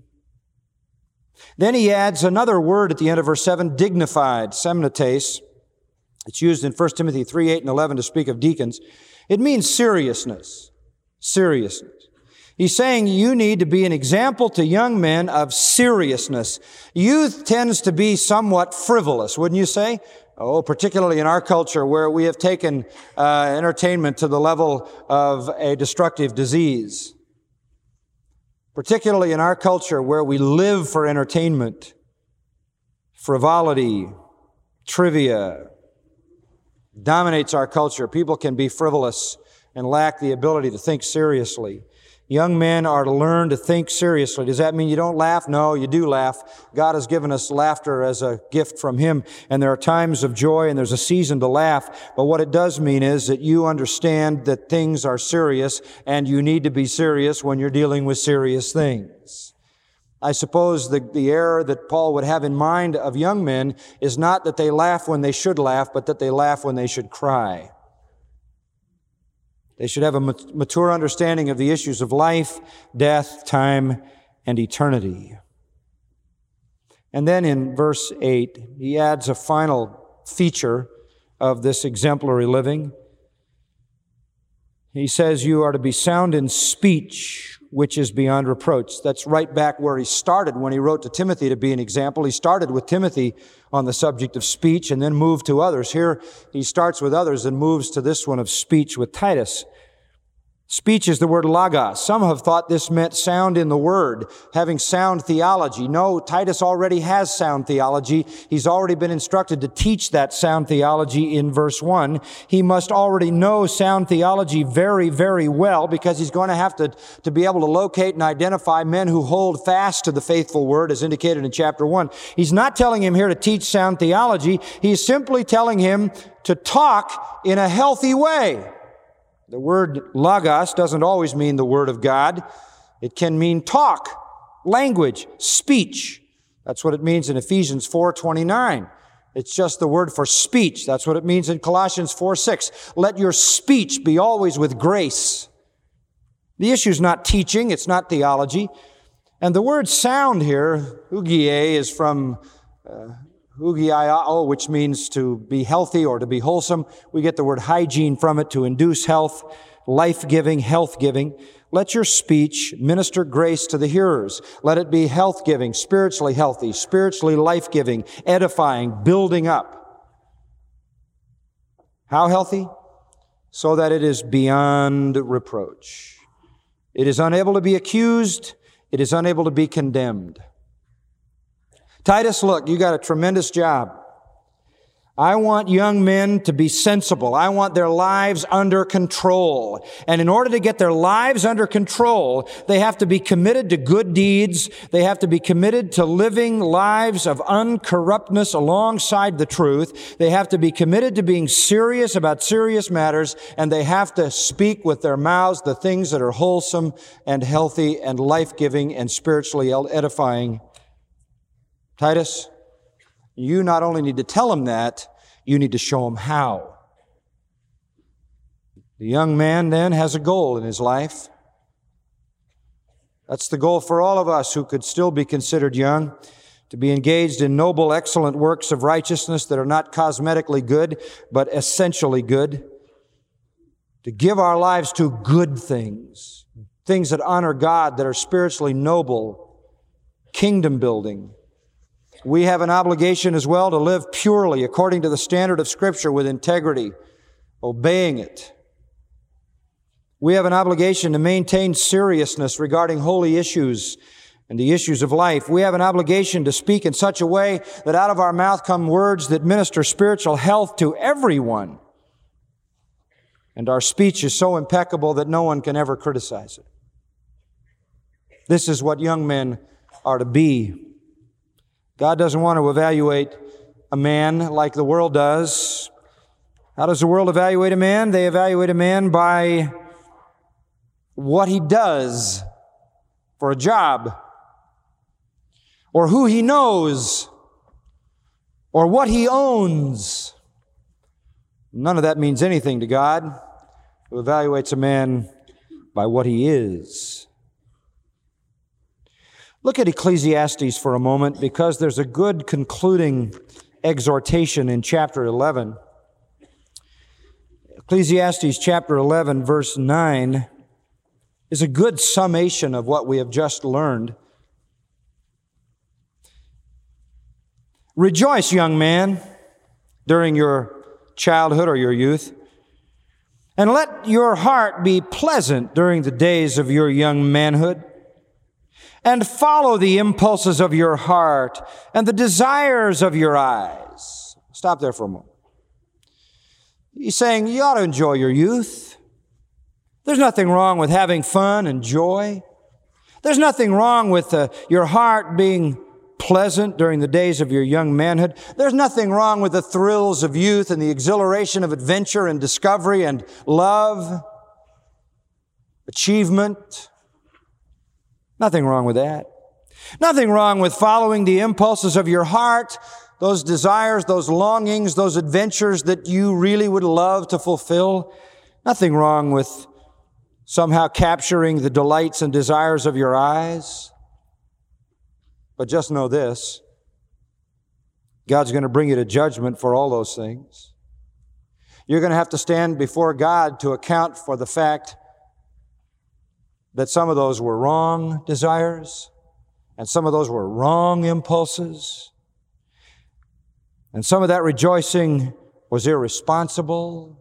Then he adds another word at the end of verse 7, dignified, semnetes. It's used in 1 Timothy 3, 8, and 11 to speak of deacons. It means seriousness. Seriousness. He's saying you need to be an example to young men of seriousness. Youth tends to be somewhat frivolous, wouldn't you say? Oh, particularly in our culture where we have taken entertainment to the level of a destructive disease. Particularly in our culture where we live for entertainment, frivolity, trivia dominates our culture. People can be frivolous and lack the ability to think seriously. Young men are to learn to think seriously. Does that mean you don't laugh? No, you do laugh. God has given us laughter as a gift from Him, and there are times of joy and there's a season to laugh. But what it does mean is that you understand that things are serious, and you need to be serious when you're dealing with serious things. I suppose the error that Paul would have in mind of young men is not that they laugh when they should laugh, but that they laugh when they should cry. They should have a mature understanding of the issues of life, death, time, and eternity. And then in verse 8, he adds a final feature of this exemplary living. He says, you are to be sound in speech, which is beyond reproach. That's right back where he started when he wrote to Timothy to be an example. He started with Timothy on the subject of speech and then moved to others. Here he starts with others and moves to this one of speech with Titus. Speech is the word logos. Some have thought this meant sound in the word, having sound theology. No, Titus already has sound theology. He's already been instructed to teach that sound theology in verse 1. He must already know sound theology very, very well because he's going to have to be able to locate and identify men who hold fast to the faithful word as indicated in chapter 1. He's not telling him here to teach sound theology. He's simply telling him to talk in a healthy way. The word logos doesn't always mean the word of God. It can mean talk, language, speech. That's what it means in Ephesians 4:29. It's just the word for speech. That's what it means in Colossians 4:6. Let your speech be always with grace. The issue is not teaching. It's not theology. And the word sound here, hugie, is from hugiaiao, which means to be healthy or to be wholesome. We get the word hygiene from it, to induce health, life-giving, health-giving. Let your speech minister grace to the hearers. Let it be health-giving, spiritually healthy, spiritually life-giving, edifying, building up. How healthy? So that it is beyond reproach. It is unable to be accused. It is unable to be condemned. Titus, look, you got a tremendous job. I want young men to be sensible. I want their lives under control. And in order to get their lives under control, they have to be committed to good deeds. They have to be committed to living lives of uncorruptness alongside the truth. They have to be committed to being serious about serious matters. And they have to speak with their mouths the things that are wholesome and healthy and life-giving and spiritually edifying. Titus, you not only need to tell them that, you need to show them how. The young man then has a goal in his life. That's the goal for all of us who could still be considered young, to be engaged in noble, excellent works of righteousness that are not cosmetically good, but essentially good. To give our lives to good things, things that honor God, that are spiritually noble, kingdom building. We have an obligation as well to live purely according to the standard of Scripture with integrity, obeying it. We have an obligation to maintain seriousness regarding holy issues and the issues of life. We have an obligation to speak in such a way that out of our mouth come words that minister spiritual health to everyone. And our speech is so impeccable that no one can ever criticize it. This is what young men are to be. God doesn't want to evaluate a man like the world does. How does the world evaluate a man? They evaluate a man by what he does for a job, or who he knows, or what he owns. None of that means anything to God, who evaluates a man by what he is. Look at Ecclesiastes for a moment, because there's a good concluding exhortation in chapter 11. Ecclesiastes chapter 11, verse 9, is a good summation of what we have just learned. Rejoice, young man, during your childhood or your youth, and let your heart be pleasant during the days of your young manhood. And follow the impulses of your heart and the desires of your eyes. Stop there for a moment. He's saying you ought to enjoy your youth. There's nothing wrong with having fun and joy. There's nothing wrong with your heart being pleasant during the days of your young manhood. There's nothing wrong with the thrills of youth and the exhilaration of adventure and discovery and love, achievement. Nothing wrong with that. Nothing wrong with following the impulses of your heart, those desires, those longings, those adventures that you really would love to fulfill. Nothing wrong with somehow capturing the delights and desires of your eyes. But just know this, God's going to bring you to judgment for all those things. You're going to have to stand before God to account for the fact that some of those were wrong desires, and some of those were wrong impulses, and some of that rejoicing was irresponsible.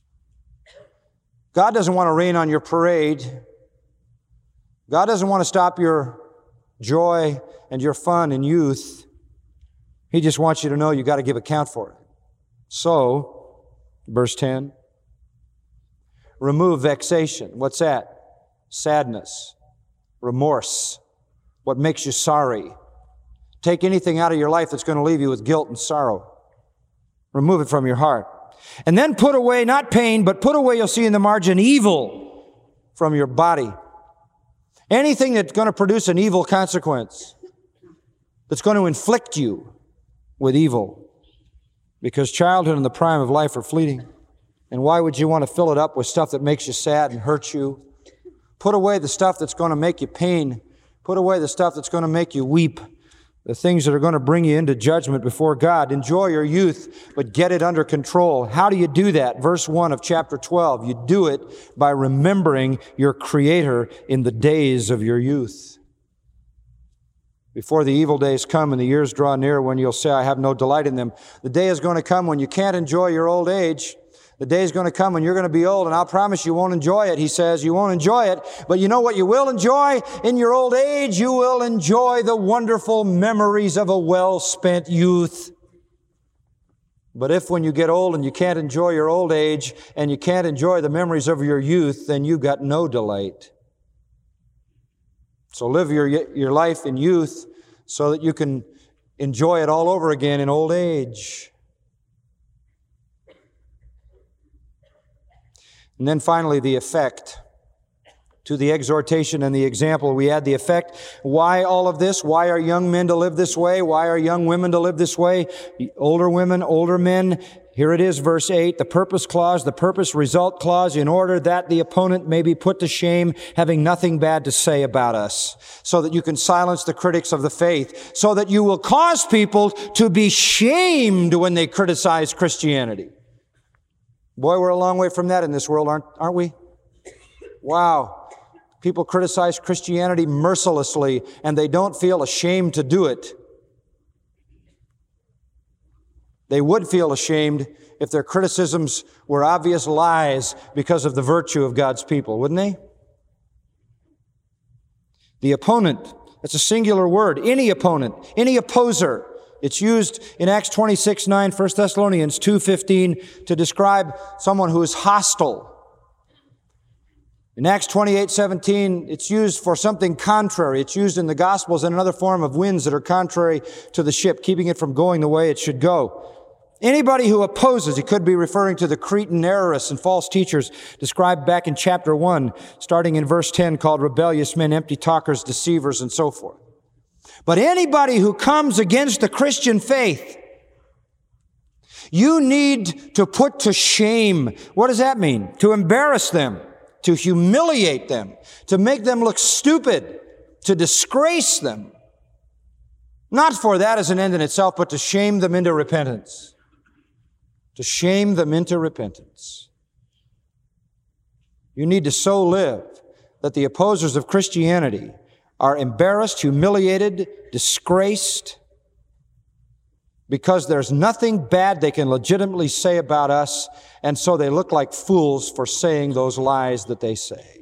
God doesn't want to rain on your parade. God doesn't want to stop your joy and your fun and youth. He just wants you to know you got to give account for it. So, verse 10, remove vexation. What's that? Sadness, remorse, what makes you sorry. Take anything out of your life that's going to leave you with guilt and sorrow. Remove it from your heart. And then put away, not pain, but put away, you'll see in the margin, evil from your body. Anything that's going to produce an evil consequence, that's going to inflict you with evil. Because childhood and the prime of life are fleeting. And why would you want to fill it up with stuff that makes you sad and hurts you? Put away the stuff that's going to make you pain. Put away the stuff that's going to make you weep. The things that are going to bring you into judgment before God. Enjoy your youth, but get it under control. How do you do that? Verse 1 of chapter 12. You do it by remembering your Creator in the days of your youth. Before the evil days come and the years draw near when you'll say, I have no delight in them. The day is going to come when you can't enjoy your old age. The day is going to come when you're going to be old, and I'll promise you won't enjoy it. He says you won't enjoy it, but you know what you will enjoy? In your old age, you will enjoy the wonderful memories of a well-spent youth. But if when you get old and you can't enjoy your old age, and you can't enjoy the memories of your youth, then you've got no delight. So live your life in youth so that you can enjoy it all over again in old age. And then finally, the effect. To the exhortation and the example, we add the effect. Why all of this? Why are young men to live this way? Why are young women to live this way? Older women, older men. Here it is, verse 8, the purpose clause, the purpose result clause, in order that the opponent may be put to shame, having nothing bad to say about us, so that you can silence the critics of the faith, so that you will cause people to be shamed when they criticize Christianity. Boy, we're a long way from that in this world, aren't we? Wow. People criticize Christianity mercilessly, and they don't feel ashamed to do it. They would feel ashamed if their criticisms were obvious lies because of the virtue of God's people, wouldn't they? The opponent, that's a singular word. Any opponent, any opposer. It's used in Acts 26:9, 1 Thessalonians 2:15 to describe someone who is hostile. In Acts 28:17, it's used for something contrary. It's used in the Gospels in another form of winds that are contrary to the ship, keeping it from going the way it should go. Anybody who opposes, he could be referring to the Cretan errorists and false teachers described back in chapter 1, starting in verse 10, called rebellious men, empty talkers, deceivers, and so forth. But anybody who comes against the Christian faith, you need to put to shame. What does that mean? To embarrass them, to humiliate them, to make them look stupid, to disgrace them. Not for that as an end in itself, but to shame them into repentance. To shame them into repentance. You need to so live that the opposers of Christianity are embarrassed, humiliated, disgraced, because there's nothing bad they can legitimately say about us, and so they look like fools for saying those lies that they say.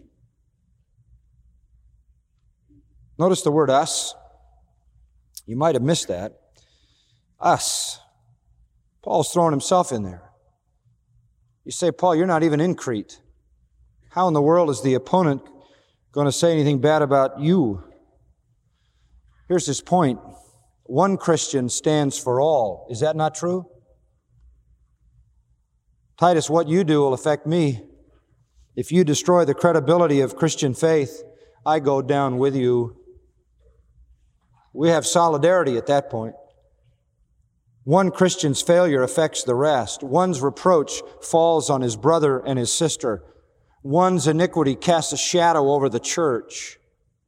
Notice the word us. You might have missed that. Us. Paul's throwing himself in there. You say, Paul, you're not even in Crete. How in the world is the opponent going to say anything bad about you? Here's his point. One Christian stands for all. Is that not true? Titus, what you do will affect me. If you destroy the credibility of Christian faith, I go down with you. We have solidarity at that point. One Christian's failure affects the rest. One's reproach falls on his brother and his sister. One's iniquity casts a shadow over the church.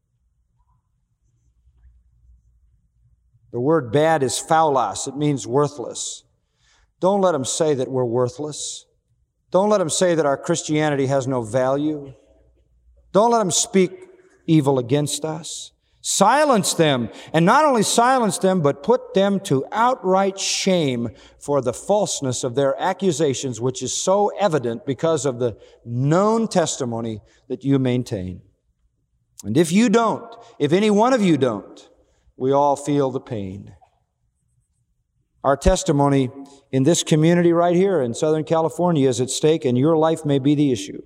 The word bad is phaulos. It means worthless. Don't let them say that we're worthless. Don't let them say that our Christianity has no value. Don't let them speak evil against us. Silence them, and not only silence them, but put them to outright shame for the falseness of their accusations, which is so evident because of the known testimony that you maintain. And if you don't, if any one of you don't, we all feel the pain. Our testimony in this community right here in Southern California is at stake, and your life may be the issue.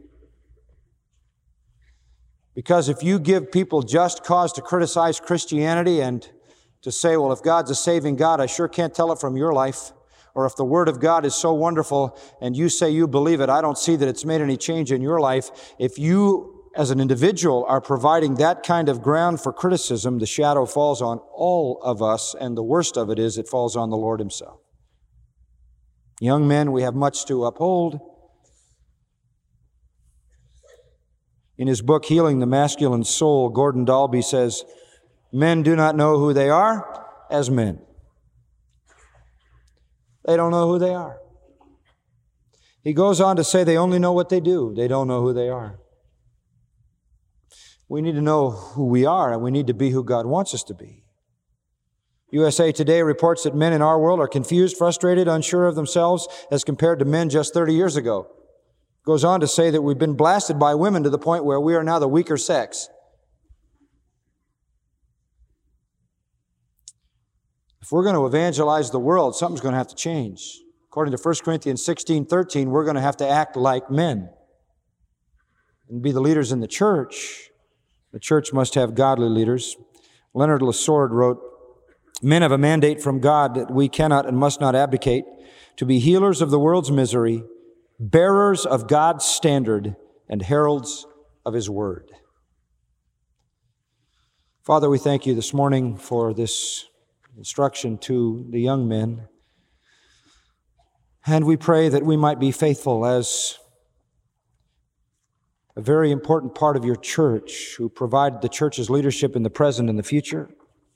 Because if you give people just cause to criticize Christianity and to say, well, if God's a saving God, I sure can't tell it from your life. Or if the Word of God is so wonderful and you say you believe it, I don't see that it's made any change in your life. If you, as an individual, are providing that kind of ground for criticism, the shadow falls on all of us, and the worst of it is it falls on the Lord Himself. Young men, we have much to uphold. In his book, Healing the Masculine Soul, Gordon Dalby says, men do not know who they are as men. They don't know who they are. He goes on to say they only know what they do. They don't know who they are. We need to know who we are, and we need to be who God wants us to be. USA Today reports that men in our world are confused, frustrated, unsure of themselves as compared to men just 30 years ago. Goes on to say that we've been blasted by women to the point where we are now the weaker sex. If we're going to evangelize the world, something's going to have to change. According to 1 Corinthians 16:13, we're going to have to act like men and be the leaders in the church. The church must have godly leaders. Leonard Lessord wrote, men have a mandate from God that we cannot and must not abdicate to be healers of the world's misery, bearers of God's standard, and heralds of His Word. Father, we thank you this morning for this instruction to the young men. And we pray that we might be faithful as a very important part of your church who provide the church's leadership in the present and the future.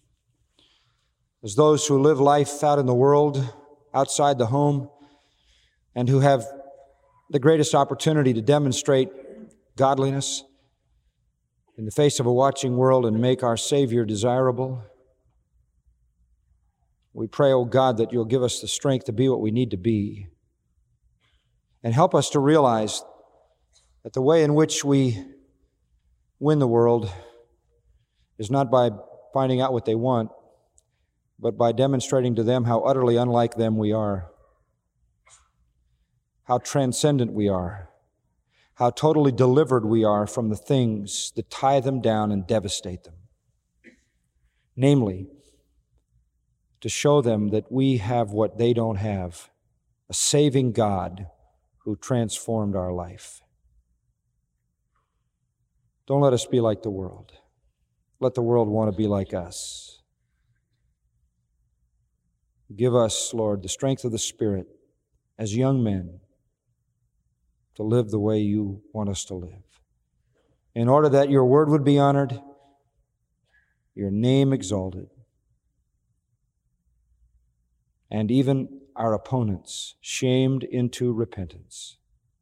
As those who live life out in the world, outside the home, and who have the greatest opportunity to demonstrate godliness in the face of a watching world and make our Savior desirable. We pray, oh God, that you'll give us the strength to be what we need to be, and help us to realize that the way in which we win the world is not by finding out what they want, but by demonstrating to them how utterly unlike them we are, how transcendent we are, how totally delivered we are from the things that tie them down and devastate them. Namely, to show them that we have what they don't have, a saving God who transformed our life. Don't let us be like the world. Let the world want to be like us. Give us, Lord, the strength of the Spirit as young men to live the way you want us to live, in order that your word would be honored, your name exalted, and even our opponents shamed into repentance.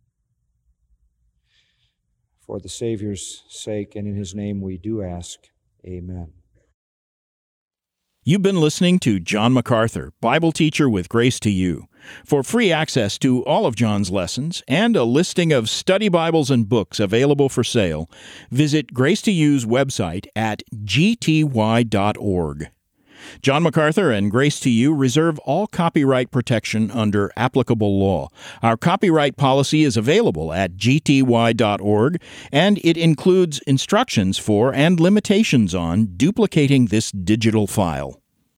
For the Savior's sake and in His name we do ask, amen. You've been listening to John MacArthur, Bible teacher with Grace to You. For free access to all of John's lessons and a listing of study Bibles and books available for sale, visit Grace to You's website at gty.org. John MacArthur and Grace to You reserve all copyright protection under applicable law. Our copyright policy is available at gty.org, and it includes instructions for and limitations on duplicating this digital file.